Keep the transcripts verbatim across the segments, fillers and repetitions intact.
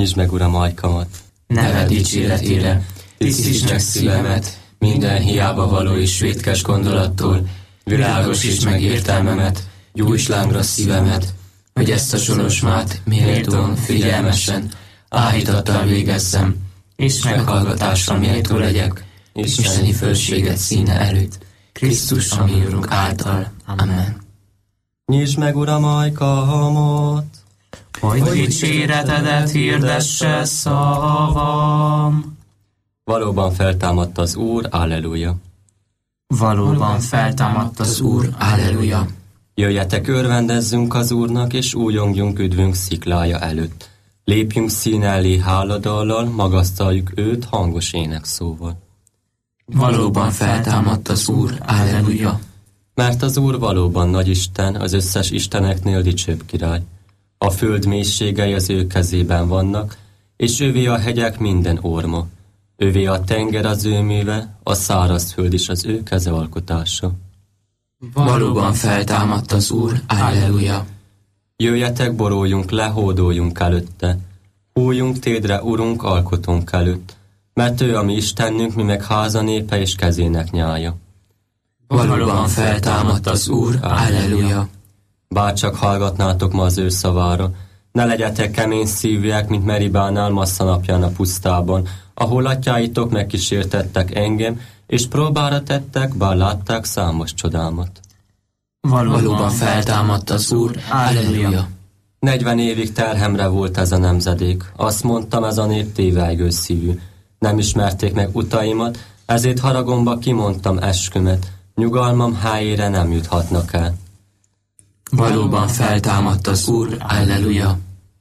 Nyisd meg, Uram, ajkamat, neved dicséretére, tisztítsd meg szívemet, minden hiába való és vétkes gondolattól, világosítsd meg értelmemet, gyújtsd lángra szívemet, hogy ezt a sorosmát méltón, figyelmesen, áhítattal végezzem, és meghallgatásra méltó legyek, isteni fölséget színe előtt, Krisztus, a mi Urunk által. Amen. Nyisd meg, Uram, ajkamat, hogy dicséretedet hirdesse szavam. Valóban feltámadt az Úr, alleluja. Valóban feltámadt az Úr, alleluja. Jöjjetek, örvendezzünk az Úrnak, és újongjunk üdvünk sziklája előtt. Lépjünk szín elé háladallal, magasztaljuk őt hangos énekszóval. Valóban feltámadt az Úr, alleluja. Mert az Úr valóban nagy Isten, az összes isteneknél dicsőbb király. A föld mélységei az ő kezében vannak, és ővé a hegyek minden orma. Ővé a tenger az ő műve, a szárazföld is az ő keze alkotása. Valóban feltámadt az Úr, alleluja. Jöjjetek, boruljunk le, hódoljunk előtte. Hújjunk térdre, Urunk, alkotónk előtt, mert ő a mi Istennünk, mi meg háza népe és kezének nyája. Valóban feltámadt az Úr, alleluja. Bárcsak hallgatnátok ma az ő szavára, ne legyetek kemény szívűek, mint Meribánál Massza napján a pusztában, ahol atyáitok megkísértettek engem, és próbára tettek, bár látták számos csodámat. Valóban feltámadt az Úr, alleluja. Negyven évig terhemre volt ez a nemzedék, azt mondtam, ez a nép tévelygő szívű. Nem ismerték meg utaimat, ezért haragomba kimondtam eskümet, nyugalmam helyére nem juthatnak el. Valóban feltámadt az Úr, alleluja.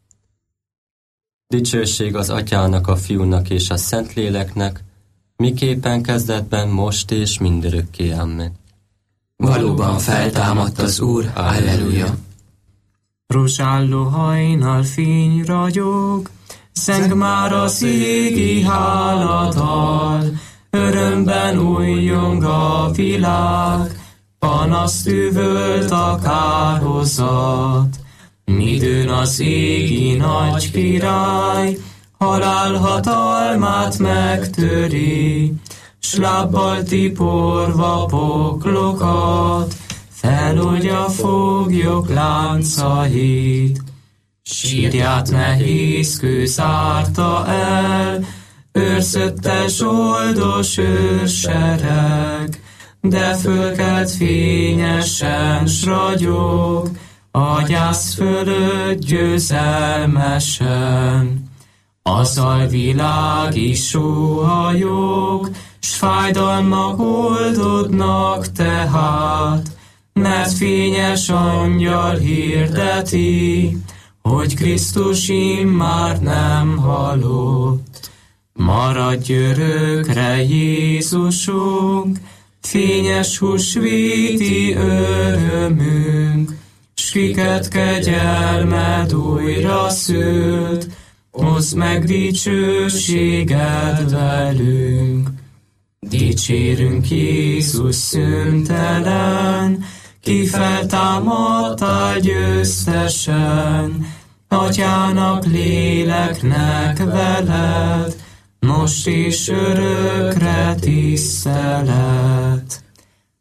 Dicsőség az Atyának, a Fiúnak és a Szentléleknek, miképpen kezdetben, most és mindörökké. Amen. Valóban feltámadt az Úr, alleluja. Rosálló hajnal fény ragyog, zeng már az égi háladal, örömben újjong a világ, panaszt üvölt a kárhozat. Midőn az égi nagy király, halál hatalmát megtöri, s lábbal tiporva poklokat, feloldja foglyok láncait. Sírját nehéz kő zárta el, őrzöttes oldos őrsereg, de fölkelt fényesen s ragyog, a gyász fölött győzelmesen. Az alvilág is sóhajog, s fájdalmak oldódnak tehát, mert fényes angyal hirdeti, hogy Krisztus immár nem halott. Maradj örökre, Jézusunk, fényes húsvéti örömünk, s kiket kegyelmed újra szült, hozd meg dicsőséged velünk. Dicsérünk Jézus szüntelen, ki feltámadtál győztesen, Atyának, léleknek veled, most is örökre tisztelet.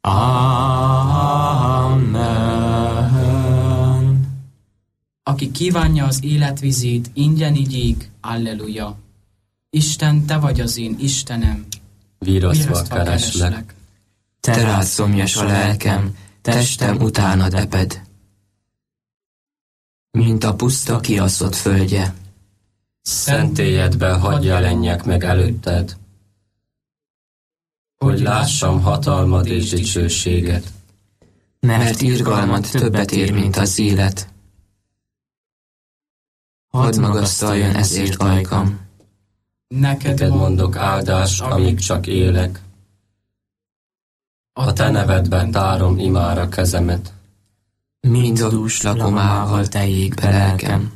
Amen. Aki kívánja az életvizét, ingyen igyék, alleluja. Isten, te vagy az én Istenem, Virasztva kereslek. Te rád szomjas a lelkem, testem utánad eped, mint a puszta kiaszott földje. Szentélyedben hadd jelenjek meg előtted, hogy lássam hatalmad és dicsőséged. Mert irgalmad többet ér, mint az élet. Hadd magasztaljon ezért ajkam. neked mondok áldás, amíg csak élek. A te nevedben tárom imára kezemet. Mind a dús lakomával tejék be lelkem.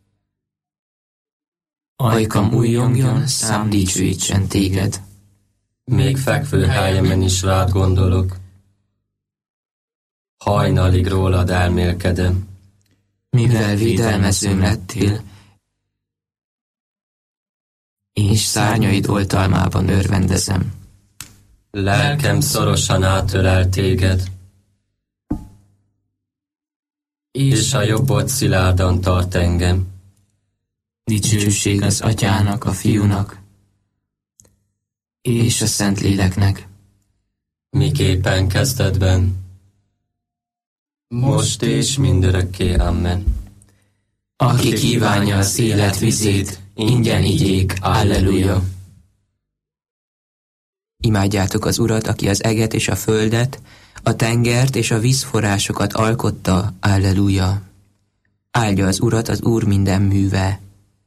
Ajkam újjongjon, szám dicsőítsen téged. Még fekvő helyemen is rád gondolok. Hajnalig rólad elmélkedem. Mivel védelmezőm lettél, és szárnyaid oltalmában örvendezem. Lelkem szorosan átölel téged, és a jobbod szilárdan tart engem. Dicsőség az Atyának, a Fiúnak, és a Szentléleknek. Miképpen kezdetben, most és mindörökké. Amen. Aki kívánja az élet vizét, ingyen igyék. Alleluja. Imádjátok az Urat, aki az eget és a földet, a tengert és a vízforrásokat alkotta. Alleluja. Áldja az Urat az Úr minden műve.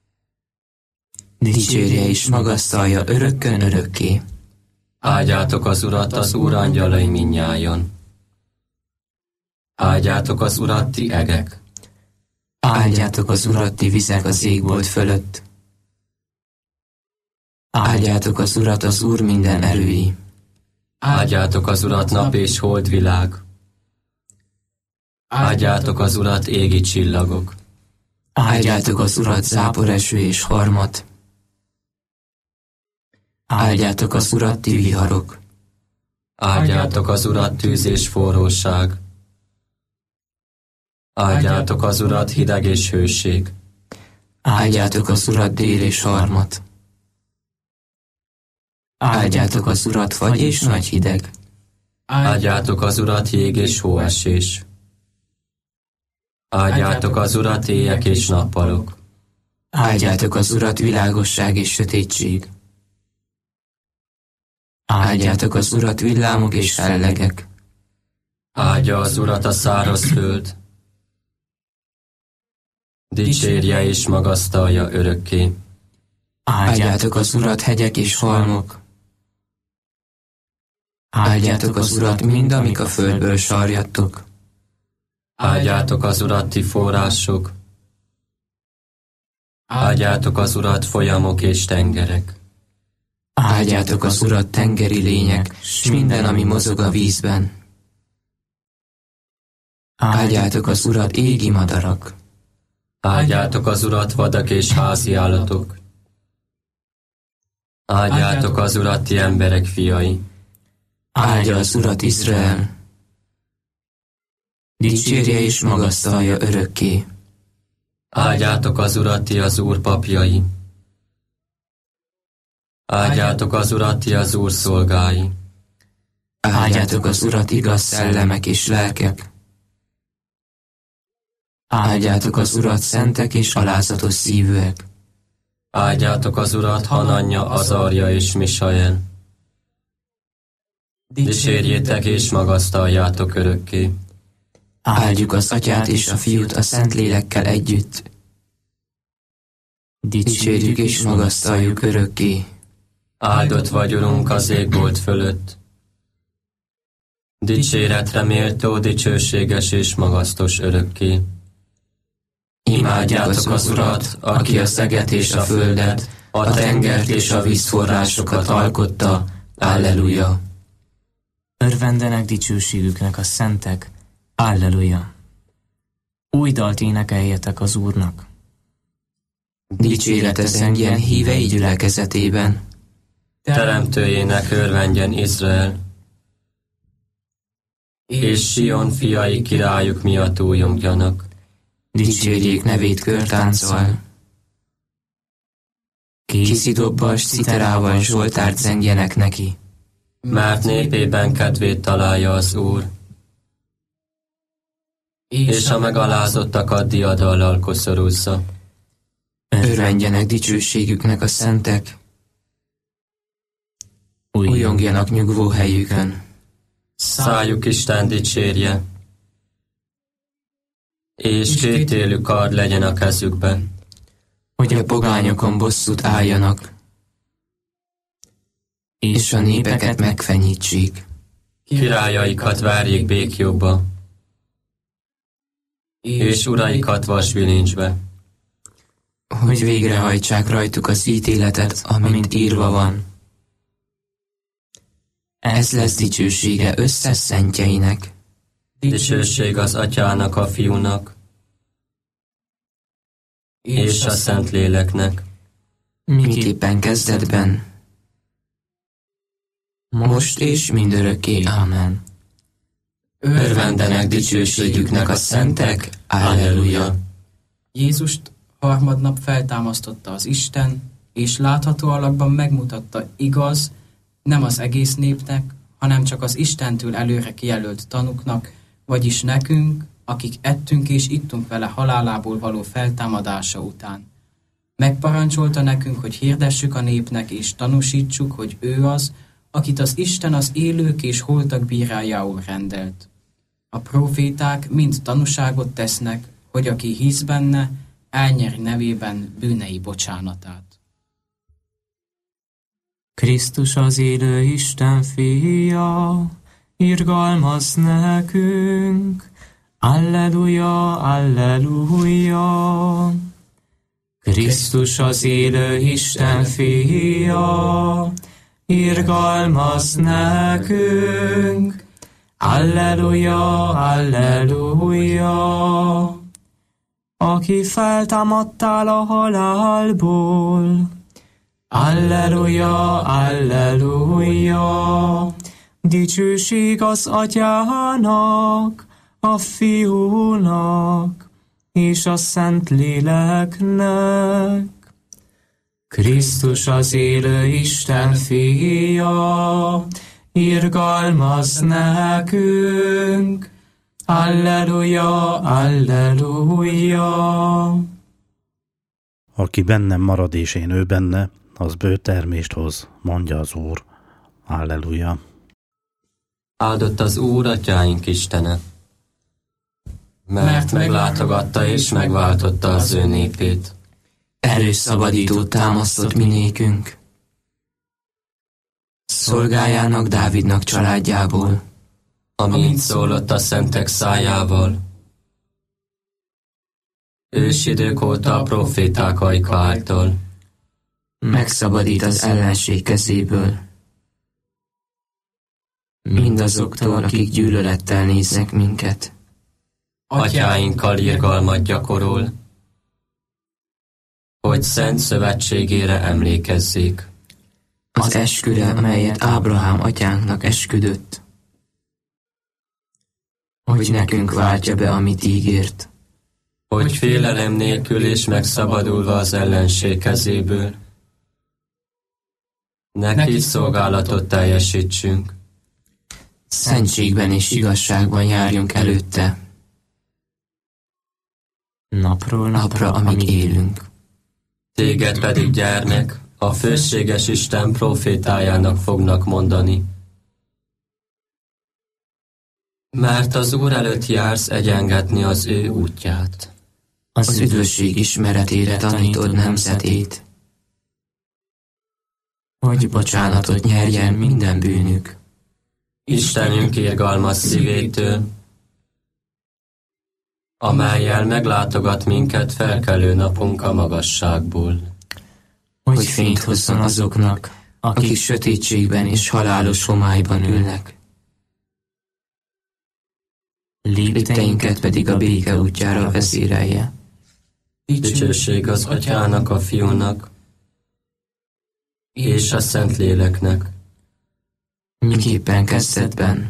Dicsérje és magasztalja örökkön örökké. Áldjátok az Urat, az Úr angyalai mindnyájan. Áldjátok az Urat, ti egek. Áldjátok az Urat, ti vizek az égbolt fölött. Áldjátok az Urat, az Úr minden erői. Áldjátok az Urat, nap és holdvilág. Áldjátok az Urat, égi csillagok. Áldjátok az Urat, záporeső és harmat. Áldjátok az Urat, ti viharok. Áldjátok az Urat, tűz és forróság. Áldjátok az Urat, hideg és hőség. Áldjátok az Urat, dél és harmat. Áldjátok az Urat, fagy és nagy hideg. Áldjátok az Urat, jég és hóesés. Áldjátok az Urat, éjek és nappalok. Áldjátok az Urat, világosság és sötétség. Áldjátok az Urat, villámok és fellegek. Áldja az Urat a száraz föld. Dicsérje és magasztalja örökké. Áldjátok az Urat, hegyek és halmok. Áldjátok az Urat, mind, amik a földből sarjadtok. Áldjátok az Urat, ti források. Áldjátok az Urat, folyamok és tengerek. Áldjátok az Urat, tengeri lények, s minden, ami mozog a vízben. Áldjátok az Urat, égi madarak. Áldjátok az Urat, vadak és házi állatok. Áldjátok az Urat, ti emberek fiai. Áldja az Urat Izrael. Dicsérje és magasztalja örökké. Áldjátok az Urat, ti az Úr papjai. Áldjátok az Urat, ti az Úr szolgái. Áldjátok az Urat, igaz szellemek és lelkek. Áldjátok az Urat, szentek és alázatos szívűek. Áldjátok az Urat, Hananya, Azarja és Misael. Dicsérjétek és magasztaljátok örökké. Áldjuk az Atyát és a Fiút a Szentlélekkel együtt. Dicsérjük és magasztaljuk örökké. Áldott vagy, Urunk, az égbolt fölött. Dicséretre méltó, dicsőséges és magasztos örökké. Imádjátok az Urat, aki a szeget és a földet, a tengert és a vízforrásokat alkotta. Alleluja! Örvendenek dicsőségüknek a szentek. Alleluja! Új dalt énekeljetek az Úrnak. Dicsérete zengjen hívei gyülekezetében. Teremtőjének örvendjen Izrael, és Sion fiai királyuk miatt újongjanak. Dicsérjék nevét körtánccal. Kiszidobbal s citerával zsoltárt zengjenek neki. Mert népében kedvét találja az Úr, és a megalázottakat diadallal koszorúzza. Örvendjenek dicsőségüknek a szentek. Újongjanak nyugvó helyükön. Szájuk Isten dicsérje, és kétélű kard legyen a kezükben, hogy a pogányokon bosszút álljanak, és a népeket megfenyítsék. Királyaikat várjék békjogba, és uraikat vasbilincsbe, hogy végrehajtsák rajtuk az ítéletet, amint írva van. Ez lesz dicsősége összes szentjeinek. Dicsőség az Atyának, a Fiúnak, és a Szentléleknek. miképpen kezdetben, most és mindörökké. Amen. Örvendenek dicsőségüknek a szentek. Alleluja. Jézust harmadnap feltámasztotta az Isten, és látható alakban megmutatta igaz, nem az egész népnek, hanem csak az Istentől előre kijelölt tanuknak, vagyis nekünk, akik ettünk és ittunk vele halálából való feltámadása után. Megparancsolta nekünk, hogy hirdessük a népnek és tanúsítsuk, hogy ő az, akit az Isten az élők és holtak bírájául rendelt. A proféták mind tanúságot tesznek, hogy aki hisz benne, elnyeri nevében bűnei bocsánatát. Krisztus az élő Isten fia, irgalmaz nekünk. Alleluja, alleluja. Krisztus az élő Isten fia, irgalmaz nekünk. Alleluja, alleluja. Aki feltámadtál a halálból, alleluja, alleluja. Dicsőség az Atyának, a Fiúnak és a Szentléleknek. Krisztus az élő Isten fia, irgalmaz nekünk. Alleluja, alleluja. Aki bennem marad és én ő benne, az bő termést hoz, mondja az Úr. Alleluja. Áldott az Úr, atyáink Istene, mert meglátogatta és megváltotta az ő népét. Erős szabadítót támasztott minékünk, szolgájának Dávidnak családjából, Amint szólott a szentek szájával, ősidők óta a proféták ajka által. Megszabadít az ellenség kezéből, mindazoktól, akik gyűlölettel néznek minket. Atyáinkkal irgalmat gyakorol, hogy szent szövetségére emlékezzék. Az esküre, amelyet Ábrahám atyánknak esküdött, hogy nekünk váltja be, amit ígért. Hogy félelem nélkül és megszabadulva az ellenség kezéből, neki szolgálatot teljesítsünk. Szentségben és igazságban járjunk előtte, Napról napra, amíg élünk. Téged pedig, gyermek, a főséges Isten profétájának fognak mondani. Mert az Úr előtt jársz egyengetni az ő útját. Az üdvösség ismeretére tanítod nemzetét, hogy bocsánatot nyerjen minden bűnük. Istenünk irgalmas szívétől, amellyel meglátogat minket felkelő napunk a magasságból. Hogy fényt hozzon azoknak, akik sötétségben és halálos homályban ülnek. Lépteinket pedig a béke útjára vezérelje. Dicsőség az Atyának, a Fiúnak és a Szentléleknek, miképpen kezdetben,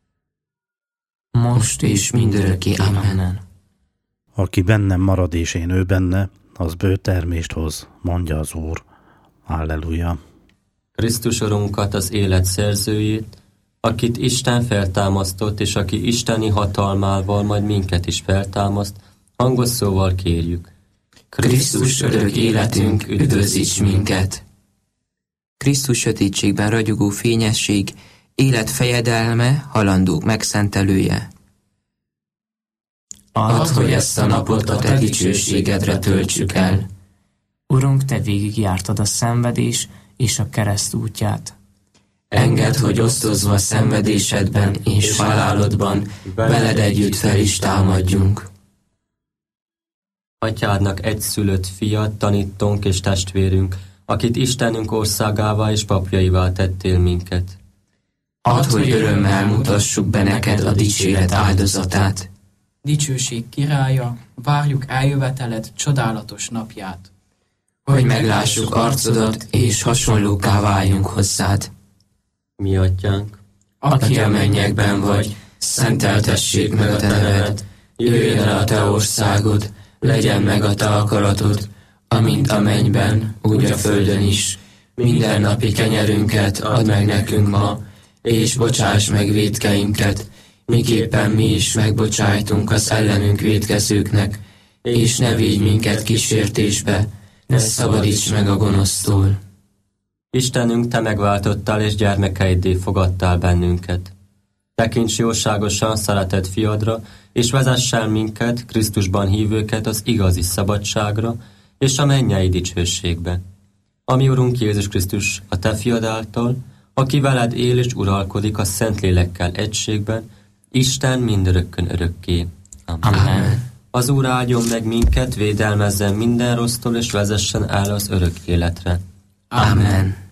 most és mindörökké. Amen. Aki bennem marad és én ő benne, az bő termést hoz, mondja az Úr. Alleluja. Krisztus Urunkat, az élet szerzőjét, akit Isten feltámasztott, és aki isteni hatalmával majd minket is feltámaszt, hangos szóval kérjük. Krisztus örök életünk, üdvözíts minket! Krisztus sötétségben ragyogó fényesség, élet fejedelme, halandók megszentelője. Add, hogy ezt a napot a te dicsőségedre töltsük el. Urunk, te végigjártad a szenvedés és a kereszt útját. Engedd, hogy osztozva szenvedésedben és halálodban veled együtt fel is támadjunk. Atyádnak egyszülött fia, tanítónk és testvérünk, akit Istenünk országává és papjaivá tettél minket. Add, hogy örömmel mutassuk be neked a dicséret áldozatát. Dicsőség királya, várjuk eljöveteled csodálatos napját. hogy meglássuk arcodat, és hasonlóká váljunk hozzád. Mi atyánk, Aki a mennyekben vagy, szenteltessék meg a te neved, jöjjön el a te országod, legyen meg a te akaratod, amint a mennyben, úgy a földön is. Minden napi kenyerünket add meg nekünk ma, és bocsáss meg vétkeinket, miképpen mi is megbocsájtunk az ellenünk vétkezőknek, és ne védj minket kísértésbe, ne szabadíts meg a gonosztól. Istenünk, te megváltottál, és gyermekeiddé fogadtál bennünket. Tekints jóságosan szeretett fiadra, és vezess el minket, Krisztusban hívőket az igazi szabadságra, és a mennyei dicsőségbe. Ami Urunk Jézus Krisztus, a te fiad által, aki veled él és uralkodik a Szentlélekkel egységben, Isten mindörökkön örökké. Amen. Amen. Az Úr áldjon meg minket, védelmezzen minden rossztól, és vezessen el az örök életre. Amen.